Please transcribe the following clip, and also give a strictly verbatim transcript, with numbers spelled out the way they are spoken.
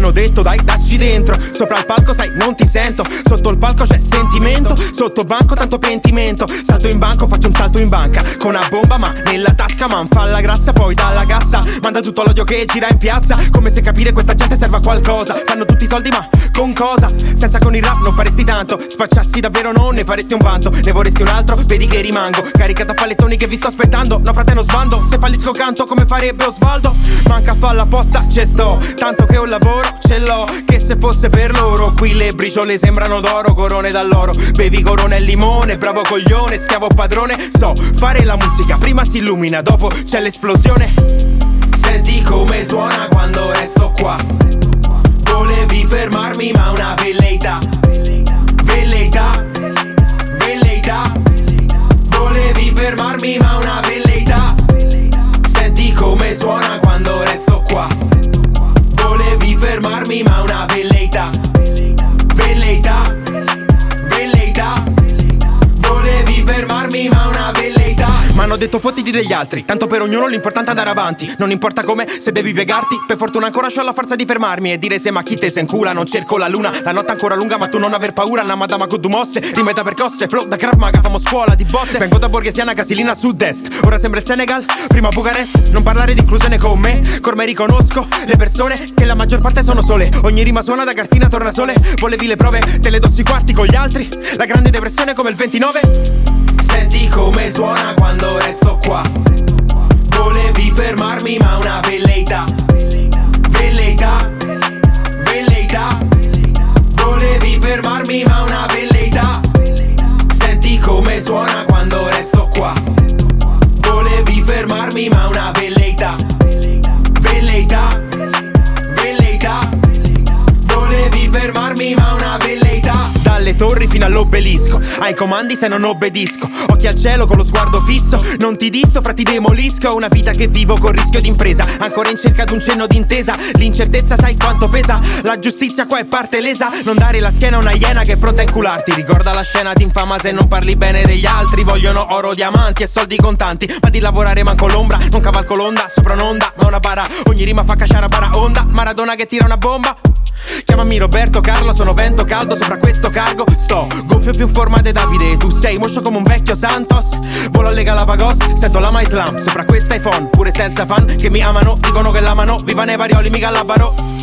hanno detto dai dacci dentro. Sopra il palco sai non ti sento, sotto il palco c'è sentimento, sotto banco tanto pentimento. Salto in banco, faccio un salto in banca, con una bomba ma nella tasca. Man fa la grassa, poi dalla cassa manda tutto l'odio che gira in piazza. Come se capire questa gente serva a qualcosa. Fanno tutti i soldi ma con cosa? Senza con il rap non faresti tanto. Spacciassi davvero non ne faresti un vanto. Ne vorresti un altro? Vedi che rimango caricato a pallettoni che vi sto aspettando. No frate non sbando, se fallisco canto come farebbe Osvaldo. Manca fa la posta, ce sto, tanto che un lavoro ce l'ho. Che se fosse per loro qui le briciole sembrano d'oro. Corone dall'oro, bevi corona e limone. Bravo coglione, schiavo padrone. So fare la musica, prima si illumina, dopo c'è l'esplosione. Senti come suona quando resto qua. Volevi fermarmi ma una velleità. Velleità, velleità. Volevi fermarmi ma una velleità. Senti come suona quando resto qua. Volevi fermarmi ma una velleità. Velleità, velleità. Volevi fermarmi ma una velleità. M'hanno detto fottiti degli altri, tanto per ognuno l'importante è andare avanti. Non importa come, se devi piegarti. Per fortuna ancora c'ho la forza di fermarmi e dire se ma chi te se incula. Non cerco la luna, la notte è ancora lunga ma tu non aver paura. Una madama con due mosse, rime da percosse. Flow da Krav Maga, famo scuola di botte. Vengo da Borghesiana, Casilina, sud-est. Ora sembra il Senegal, prima Bucarest. Non parlare di inclusione con me, ormai riconosco le persone che la maggior parte sono sole. Ogni rima suona da cartina tornasole. Volevi le prove, te le do sui quarti con gli altri. La grande depressione come il ventinove. Senti come suona quando resto qua. Volevi fermarmi ma una velleità. Velleità, velleità. Volevi fermarmi ma una velleità. Senti come suona quando resto qua. Volevi fermarmi ma una velleità. Velleità, velleità. Volevi fermarmi ma una velleità. Dalle torri fino all'obelisco, ai comandi se non obbedisco. Occhi al cielo con lo sguardo fisso. Non ti disso, fra ti demolisco. Ho una vita che vivo con rischio d'impresa, ancora in cerca d'un cenno d'intesa. L'incertezza sai quanto pesa, la giustizia qua è parte lesa. Non dare la schiena a una iena che è pronta a incularti. Ricorda la scena, ti infama se non parli bene degli altri. Vogliono oro, diamanti e soldi contanti, ma di lavorare manco l'ombra. Non cavalco l'onda, sopra un'onda, ma una bara. Ogni rima fa cacciare a bara onda. Maradona che tira una bomba. Chiamami Roberto Carlo, sono vento caldo sopra questo cargo. Sto gonfio più in forma di Davide, tu sei moscio come un vecchio Santos. Volo alle Galapagos, sento lama Islam sopra questo iPhone. Pure senza fan che mi amano, dicono che l'amano. Viva nei varioli, mi gallabaro.